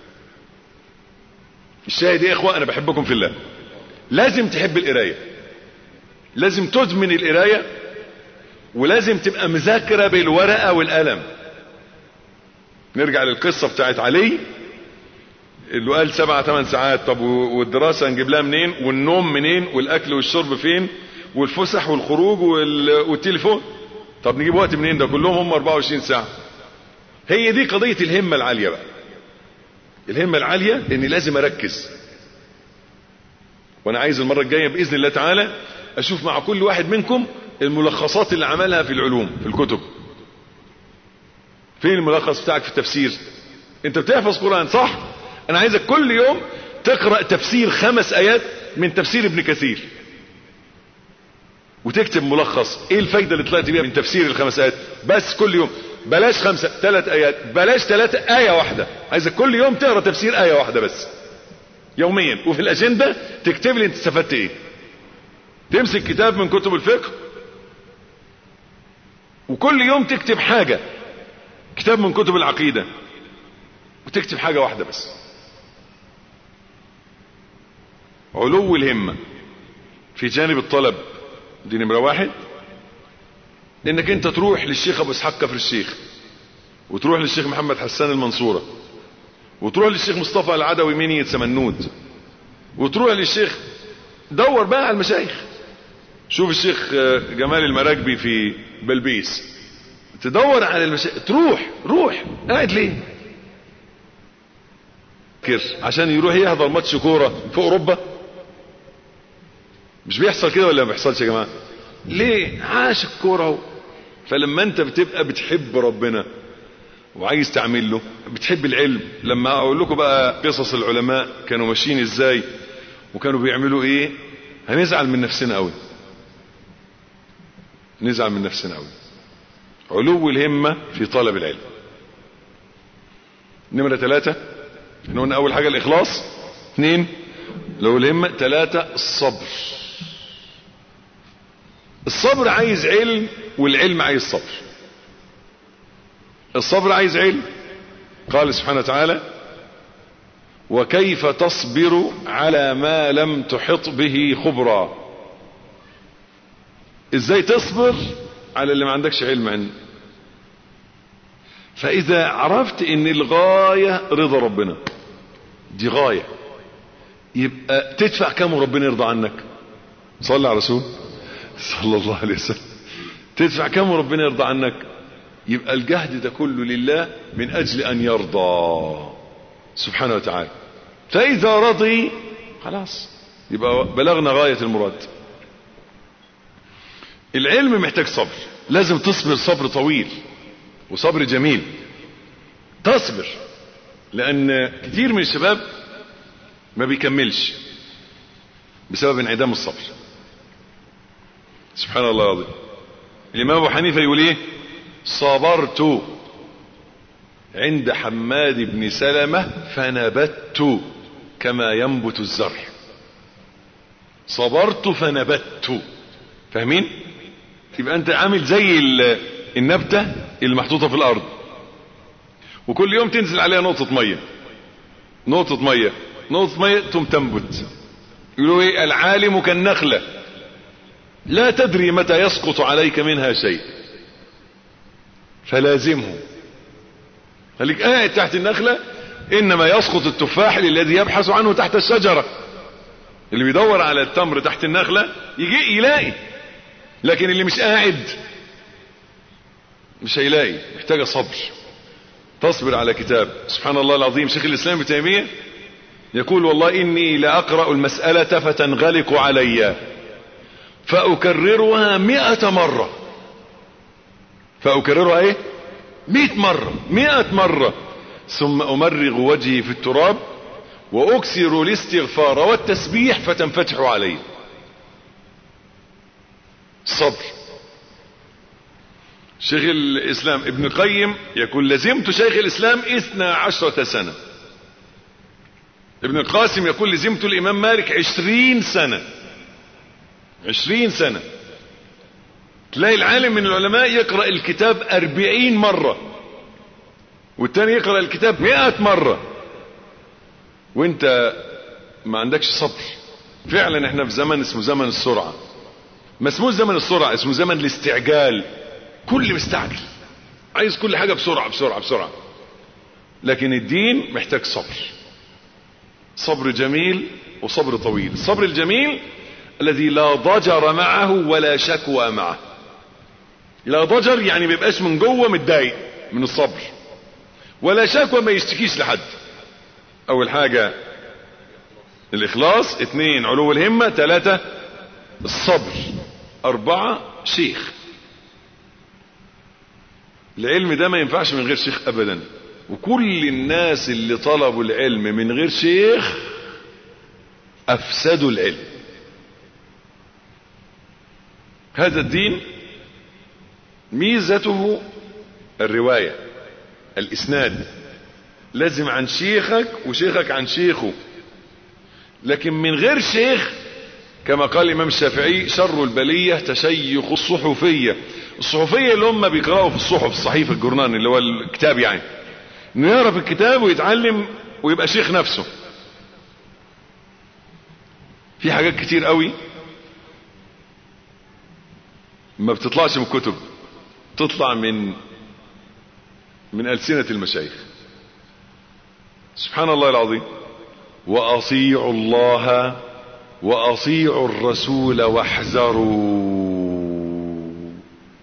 S2: الشاهد يا اخوة انا بحبكم في الله. لازم تحب القراية، لازم تدمن القراية، ولازم تبقى مذاكرة بالورقة والقلم. نرجع للقصة بتاعت علي اللي قال سبعة ثمان ساعات. طب والدراسة نجيب لها منين؟ والنوم منين؟ والاكل والشرب فين؟ والفسح والخروج والتليفون، طب نجيب وقت منين؟ ده كلهم هم أربعة وعشرين ساعة. هي دي قضية الهمة العالية بقى. الهمة العالية اني لازم اركز. وانا عايز المرة الجاية باذن الله تعالى اشوف مع كل واحد منكم الملخصات اللي عملها في العلوم في الكتب. فين الملخص بتاعك في التفسير؟ انت بتحفظ قرآن صح؟ انا عايزك كل يوم تقرأ تفسير خمس ايات من تفسير ابن كثير، وتكتب ملخص ايه الفايدة اللي طلعت بيها من تفسير الخمس ايات. بس كل يوم بلاش خمسة، ثلاث ايات، بلاش ثلاثة، آية واحدة. عايزك كل يوم تقرأ تفسير آية واحدة بس يوميا، وفي الاجندة تكتب لي انت استفدت ايه. تمسك كتاب من كتب الفقه وكل يوم تكتب حاجة، كتاب من كتب العقيدة وتكتب حاجة واحدة بس. علو الهمة في جانب الطلب دي نمرة واحد. انك انت تروح للشيخ ابو اسحاق كفر الشيخ، وتروح للشيخ محمد حسان المنصورة، وتروح للشيخ مصطفى العدوي منية سمنود، وتروح للشيخ دور بقى على المشايخ. شوف الشيخ جمال المراكبي في بلبيس، تدور على المشايخ. تروح روح قاعد ليه؟ عشان يروح يحضر ماتش كورة في اوروبا؟ مش بيحصل كده ولا ما بيحصلش يا جماعة؟ ليه؟ عاش الكورة. فلما انت بتبقى بتحب ربنا وعايز تعمل له، بتحب العلم. لما اقول لكم بقى قصص العلماء كانوا ماشيين ازاي وكانوا بيعملوا ايه، هنزعل من نفسنا قوي، نزعل من نفسنا قوي. علو الهمة في طلب العلم. نمرة ثلاثة احنا قلنا اول حاجة الاخلاص، اثنين لو الهمة، ثلاثة الصبر. الصبر عايز علم والعلم عايز صبر. الصبر عايز علم. قال سبحانه وتعالى وكيف تصبر على ما لم تحط به خبرا. ازاي تصبر على اللي ما عندكش علم عنه؟ فاذا عرفت ان الغاية رضا ربنا، دي غاية، يبقى تدفع كم وربنا يرضى عنك؟ صلى على رسول صلى الله عليه وسلم. تدفع كم وربنا يرضى عنك؟ يبقى الجهد ده كله لله من اجل ان يرضى سبحانه وتعالى. فاذا رضي خلاص يبقى بلغنا غاية المراد. العلم محتاج صبر، لازم تصبر صبر طويل وصبر جميل. تصبر لان كتير من الشباب ما بيكملش بسبب انعدام الصبر. سبحان الله العظيم. الامام ابو حنيفة يقول ايه؟ صبرت عند حماد بن سلمة فنبت كما ينبت الزرع. صبرت فنبت. فاهمين؟ يبقى انت عامل زي النبتة اللي محطوطة في الارض، وكل يوم تنزل عليها نقطة مية نقطة مية نقطة مية ثم تنبت. يقولوا ايه؟ العالم كالنخلة لا تدري متى يسقط عليك منها شيء فلازمه. خليك قاعد تحت النخلة، انما يسقط التفاح الذي يبحث عنه تحت الشجرة. اللي بيدور على التمر تحت النخلة يجي يلاقي، لكن اللي مش قاعد مش هيلاقي. محتاجة صبر. تصبر على كتاب. سبحان الله العظيم. شيخ الاسلام ابن تيمية يقول والله إني لأقرأ المسألة فتنغلق علي فأكررها مئة مرة، فأكررها ايه مئة مرة مئة مرة، ثم أمرغ وجهي في التراب وأكثر الاستغفار والتسبيح فتنفتح علي. صبر. شيخ الإسلام ابن القيم يقول لزمت شيخ الإسلام اثنا عشرة سنة. ابن القاسم يقول لزمت الإمام مالك عشرين سنة. عشرين سنة. تلاقي العالم من العلماء يقرأ الكتاب أربعين مرة والتاني يقرأ الكتاب مئة مرة وانت ما عندكش صبر. فعلا احنا في زمن اسمه زمن السرعة، ما اسمه زمن السرعة، اسمه زمن الاستعجال. كل مستعجل عايز كل حاجة بسرعة بسرعة بسرعة. لكن الدين محتاج صبر، صبر جميل وصبر طويل. الصبر الجميل الذي لا ضجر معه ولا شكوى معه. لا ضجر يعني ما يبقاش من جوه متضايق من الصبر، ولا شكوى ما يشتكيش لحد. اول حاجة الاخلاص، اثنين علو الهمة، ثلاثة الصبر، اربعة شيخ. العلم ده ما ينفعش من غير شيخ ابدا، وكل الناس اللي طلبوا العلم من غير شيخ افسدوا العلم. هذا الدين ميزته الرواية، الاسناد، لازم عن شيخك وشيخك عن شيخه. لكن من غير شيخ كما قال الامام الشافعي شر البلية تشيخ الصحفية. الصحفية اللي هم بيقرأوا في الصحف، الصحيفة، الجورنان اللي هو الكتاب، يعني انه يقرأ في الكتاب ويتعلم ويبقى شيخ نفسه. في حاجات كتير قوي ما بتطلعش من كتب، تطلع من من ألسنة المشايخ. سبحان الله العظيم. وأطيعوا الله وأطيعوا الرسول واحذروا.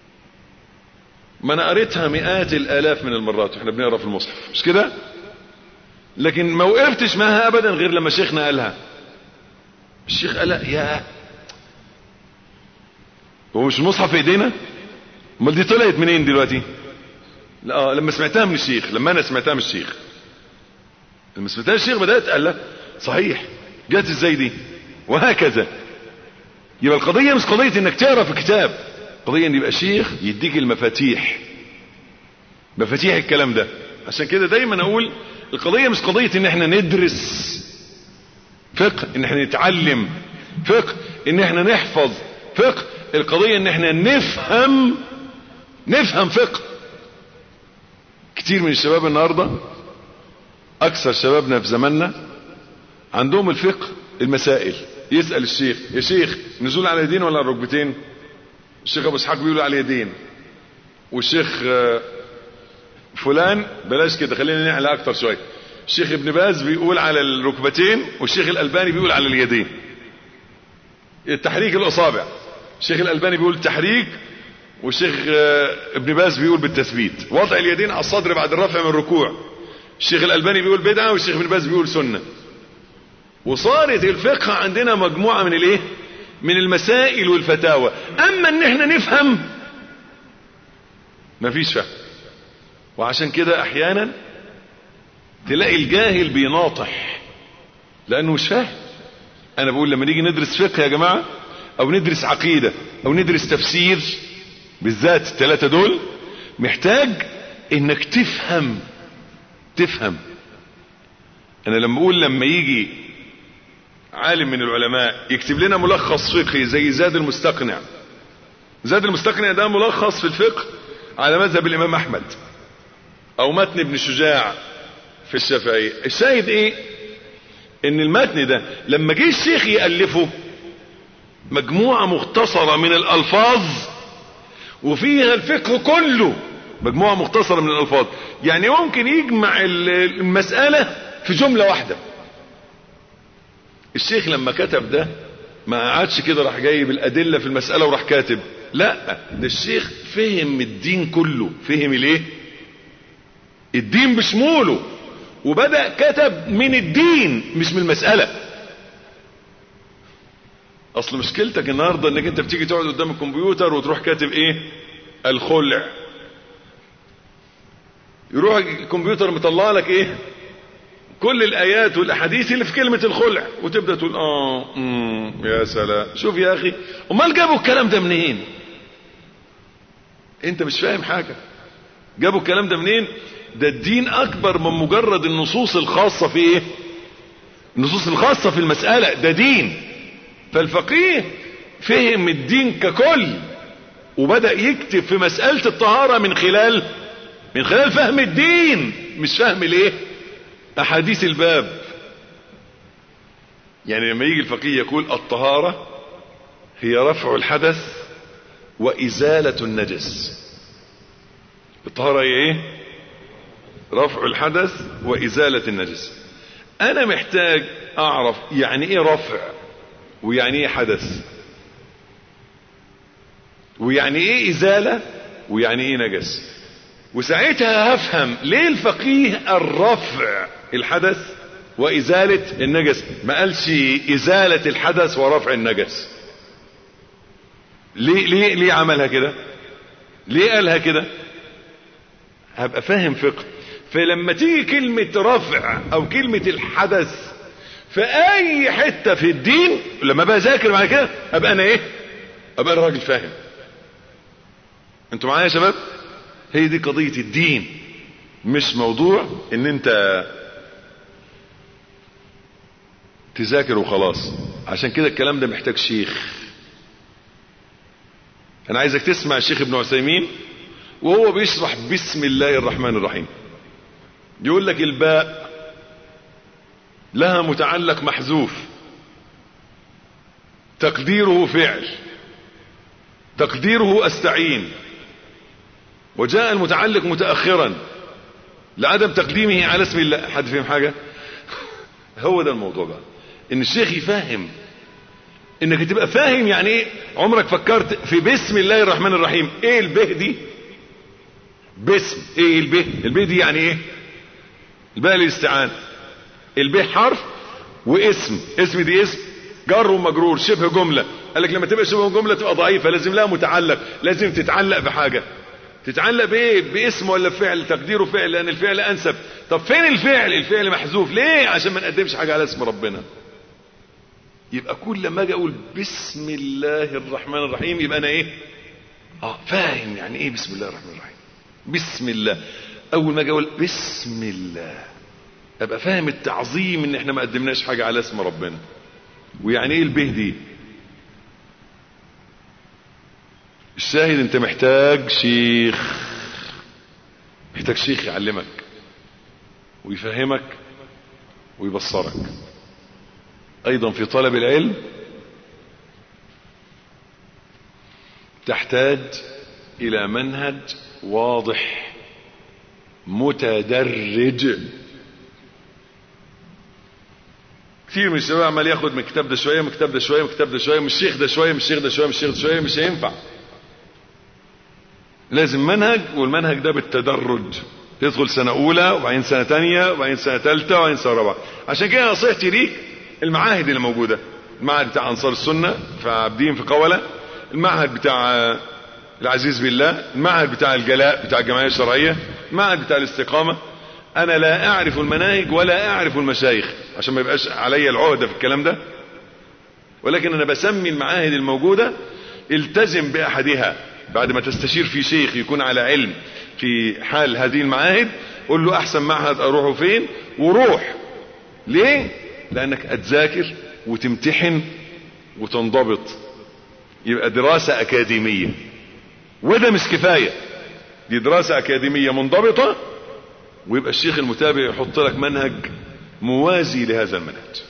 S2: ما انا قريتها مئات الالاف من المرات واحنا بنقرا في المصحف، مش كده؟ لكن ما وقفتش معها ابدا غير لما شيخنا قالها. الشيخ قال يا هو مش المصحف في ايدينا؟ امال دي طلعت منين دلوقتي؟ لا لما سمعتها من الشيخ، لما انا سمعتها من الشيخ، لما سمعتها من الشيخ بدات قال لا صحيح، جت ازاي دي؟ وهكذا. يبقى القضيه مش قضيه انك تقرا في كتاب، قضيه ان يبقى شيخ يديك المفاتيح، مفاتيح الكلام ده. عشان كده دايما اقول القضيه مش قضيه ان احنا ندرس فقه، ان احنا نتعلم فقه، ان احنا نحفظ فقه. القضيه ان احنا نفهم نفهم فقه. كتير من الشباب النهارده، اكثر شبابنا في زماننا، عندهم الفقه المسائل. يسأل الشيخ يا شيخ نزول على اليدين ولا على الركبتين؟ الشيخ ابو اسحاق بيقول على اليدين، والشيخ فلان بلاش كده خلينا نعلى اكتر شويه، الشيخ ابن باز بيقول على الركبتين، والشيخ الالباني بيقول على اليدين. التحريك الاصابع، الشيخ الالباني بيقول تحريك، والشيخ ابن باز بيقول بالتثبيت. وضع اليدين على الصدر بعد الرفع من الركوع، الشيخ الالباني بيقول بدعه، والشيخ ابن باز بيقول سنه. وصارت الفقه عندنا مجموعه من الايه؟ من المسائل والفتاوى. اما ان احنا نفهم مفيش فهم. وعشان كده احيانا تلاقي الجاهل بيناطح لانه مش فاهم. انا بقول لما نيجي ندرس فقه يا جماعه، او ندرس عقيده، او ندرس تفسير، بالذات الثلاثه دول، محتاج انك تفهم تفهم. انا لما اقول لما يجي عالم من العلماء يكتب لنا ملخص فقهي زي زاد المستقنع، زاد المستقنع ده ملخص في الفقه على مذهب الامام احمد، او متن ابن شجاع في الشافعية. الشاهد ايه؟ ان المتن ده لما جه الشيخ يألفه مجموعة مختصرة من الالفاظ وفيها الفقه كله، مجموعة مختصرة من الالفاظ، يعني ممكن يجمع المسألة في جملة واحدة. الشيخ لما كتب ده ما قعدش كده راح جايب الادلة في المسألة وراح كاتب، لا، ده الشيخ فهم الدين كله. فهم الايه؟ الدين بشموله، وبدأ كتب من الدين مش من المسألة. اصل مشكلتك النهاردة انك انت بتيجي تقعد قدام الكمبيوتر وتروح كاتب ايه؟ الخلع. يروح الكمبيوتر مطلع لك ايه؟ كل الايات والاحاديث اللي في كلمة الخلع، وتبدأ تقول اه امم يا سلام. شوف يا اخي، امال جابوا الكلام ده منين؟ انت مش فاهم حاجة. جابوا الكلام ده منين؟ ده الدين اكبر من مجرد النصوص الخاصة في ايه؟ النصوص الخاصة في المسألة ده دين. فالفقيه فهم الدين ككل وبدأ يكتب في مسألة الطهارة من خلال من خلال فهم الدين، مش فهم الايه؟ احاديث الباب. يعني لما يجي الفقيه يقول الطهارة هي رفع الحدث وازالة النجس. الطهارة هي ايه؟ رفع الحدث وازالة النجس. انا محتاج اعرف يعني ايه رفع، ويعني ايه حدث، ويعني ايه ازالة، ويعني ايه نجس. وساعتها هفهم ليه الفقيه الرفع الحدث وازالة النجس، ما قالش ازالة الحدث ورفع النجس. ليه ليه ليه عملها كده؟ ليه قالها كده؟ هبقى فاهم فقه. فلما تيجي كلمة رفع او كلمة الحدث في اي حتة في الدين، لما بقى ذاكر بعد كده ابقى انا ايه؟ ابقى انا راجل فاهم. انتوا معايا يا شباب؟ هي دي قضية الدين، مش موضوع ان انت تذاكر وخلاص. عشان كده الكلام ده محتاج شيخ. انا عايزك تسمع الشيخ ابن عثيمين وهو بيشرح بسم الله الرحمن الرحيم. يقول لك الباء لها متعلق محذوف تقديره فعل، تقديره استعين، وجاء المتعلق متأخرا لعدم تقديمه على اسم الله. حد فهم حاجة؟ هو ده الموضوع بقى، ان الشيخ يفهم، انك تبقى فاهم يعني ايه. عمرك فكرت في بسم الله الرحمن الرحيم ايه البه دي؟ بسم ايه البه؟ البه دي يعني ايه؟ الباء للاستعانة. البه حرف واسم، اسم دي اسم جر ومجرور شبه جملة. قال لك لما تبقى شبه جملة تبقى ضعيفة، لازم لها متعلق، لازم تتعلق بحاجة. تتعلق بايه؟ باسم ولا فعل؟ تقديره فعل لان الفعل انسب. طب فين الفعل؟ الفعل محذوف. ليه؟ عشان ما نقدمش حاجة على اسم ربنا. يبقى كل ما اجي اقول بسم الله الرحمن الرحيم يبقى انا ايه؟ اه فاهم يعني ايه بسم الله الرحمن الرحيم. بسم الله. اول ما اجي اقول بسم الله ابقى فاهم التعظيم، ان احنا ما قدمناش حاجة على اسم ربنا. ويعني ايه البه دي؟ الشاهد انت محتاج شيخ، محتاج شيخ يعلمك ويفهمك ويبصرك. ايضا في طلب العلم تحتاج الى منهج واضح متدرج. كثير من الشباب عمال ياخد من الكتاب ده شويه، من الكتاب ده شويه، من الكتاب ده شويه، من الشيخ ده شويه، من الشيخ ده شويه، من الشيخ ده شويه. مش هينفع. لازم منهج، والمنهج ده بالتدرج. تدخل سنه اولى وبعدين سنه ثانيه وبعدين سنه ثالثه وبعدين سنه رابعه. عشان كده نصيحتي ليك المعاهد اللي موجوده، المعهد بتاع انصار السنه في عابدين في قوله، المعهد بتاع العزيز بالله، المعهد بتاع الجلاء بتاع الجمعيه الشرعيه، المعهد بتاع الاستقامه. انا لا اعرف المناهج ولا اعرف المشايخ عشان ما يبقاش عليا العهده في الكلام ده، ولكن انا بسمي المعاهد الموجوده. التزم باحدها بعد ما تستشير في شيخ يكون على علم في حال هذه المعاهد. قول له احسن معهد اروحه فين، وروح. ليه؟ لانك هتذاكر وتمتحن وتنضبط، يبقى دراسة اكاديمية. وده مش كفاية، دي دراسة اكاديمية منضبطة، ويبقى الشيخ المتابع يحط لك منهج موازي لهذا المنهج.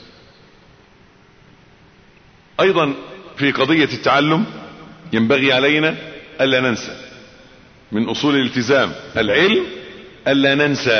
S2: ايضا في قضية التعلم ينبغي علينا الا ننسى من اصول الالتزام العلم، الا ننسى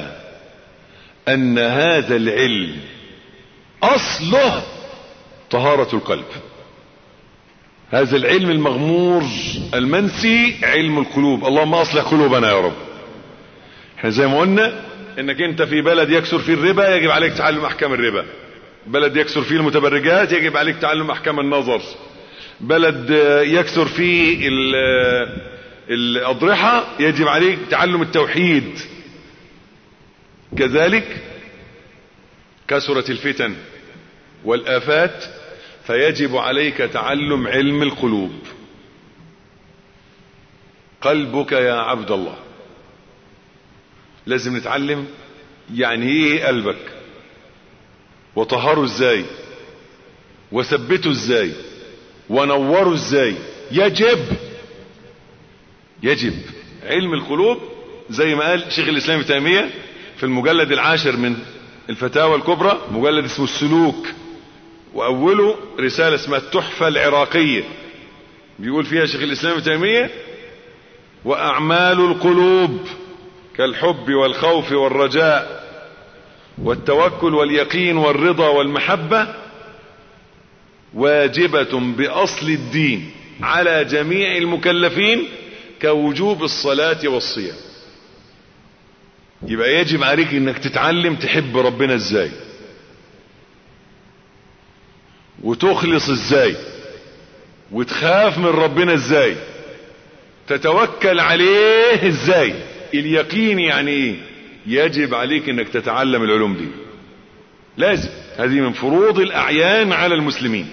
S2: ان هذا العلم اصله طهارة القلب. هذا العلم المغمور المنسي علم القلوب. اللهم اصلح قلوبنا يا رب. احنا زي ما قلنا انك انت في بلد يكثر فيه الربا يجب عليك تعلم احكام الربا، بلد يكثر فيه المتبرجات يجب عليك تعلم احكام النظر، بلد يكثر فيه الاضرحة يجب عليك تعلم التوحيد. كذلك كثرت الفتن والآفات فيجب عليك تعلم علم القلوب. قلبك يا عبد الله، لازم نتعلم يعني ايه قلبك، وطهره ازاي، وثبته ازاي، ونوره ازاي. يجب يجب علم القلوب زي ما قال شيخ الاسلام ابن تيمية في المجلد العاشر من الفتاوى الكبرى، مجلد اسمه السلوك، واوله رسالة اسمها التحفة العراقية، بيقول فيها شيخ الاسلام ابن تيمية: واعمال القلوب كالحب والخوف والرجاء والتوكل واليقين والرضا والمحبة واجبة باصل الدين على جميع المكلفين كوجوب الصلاة والصيام. يبقى يجب عليك انك تتعلم تحب ربنا ازاي، وتخلص ازاي، وتخاف من ربنا ازاي، تتوكل عليه ازاي. اليقين يعني ايه؟ يجب عليك انك تتعلم العلوم دي، لازم. هذه من فروض الاعيان على المسلمين.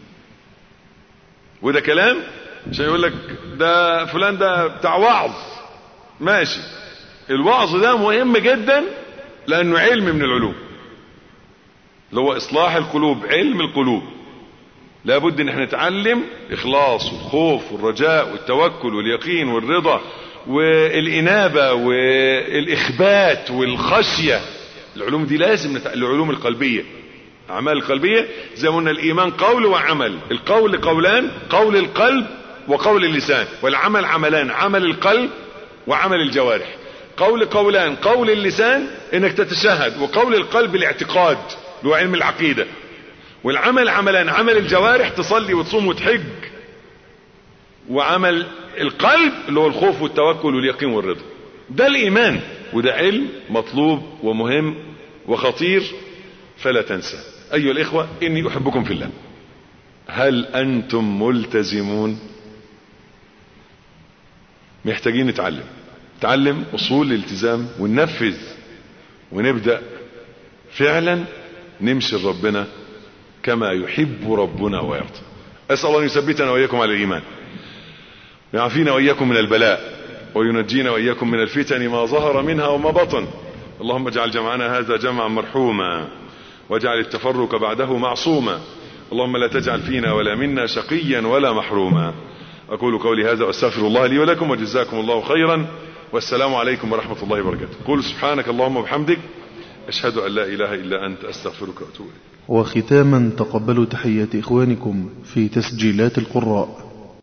S2: وده كلام مش هيقول لك ده فلان ده بتاع وعظ، ماشي، الوعظ ده مهم جدا لانه علم من العلوم، اللي هو اصلاح القلوب، علم القلوب. لابد ان احنا نتعلم اخلاص والخوف والرجاء والتوكل واليقين والرضا والانابة والاخبات والخشية. العلوم دي لازم نتع... العلوم القلبية، اعمال القلبية زي ما قلنا الايمان قول وعمل. القول قولان، قول القلب وقول اللسان، والعمل عملان، عمل القلب وعمل الجوارح. قول قولان، قول اللسان انك تتشهد، وقول القلب الاعتقاد اللي هو علم العقيدة، والعمل عملان، عمل الجوارح تصلي وتصوم وتحج، وعمل القلب اللي هو الخوف والتوكل واليقين والرضا. ده الايمان، وده علم مطلوب ومهم وخطير، فلا تنسى. ايها الاخوة اني احبكم في الله. هل انتم ملتزمون؟ محتاجين نتعلم نتعلم اصول الالتزام وننفذ، ونبدأ فعلا نمشي ربنا كما يحب ربنا ويرضى. اسأل الله ان يثبتنا واياكم على الايمان، ويعافينا واياكم من البلاء، وينجينا واياكم من الفتن ما ظهر منها وما بطن. اللهم اجعل جمعنا هذا جمعا مرحوما، واجعل التفرق بعده معصوما. اللهم لا تجعل فينا ولا منا شقيا ولا محروما. اقول قولي هذا واستغفر الله لي ولكم، وجزاكم الله خيرا، والسلام عليكم ورحمة الله وبركاته. قول سبحانك اللهم وبحمدك، اشهد ان لا اله الا انت، استغفرك واتوب اليك.
S3: وختاما تقبلوا تحيات اخوانكم في تسجيلات القراء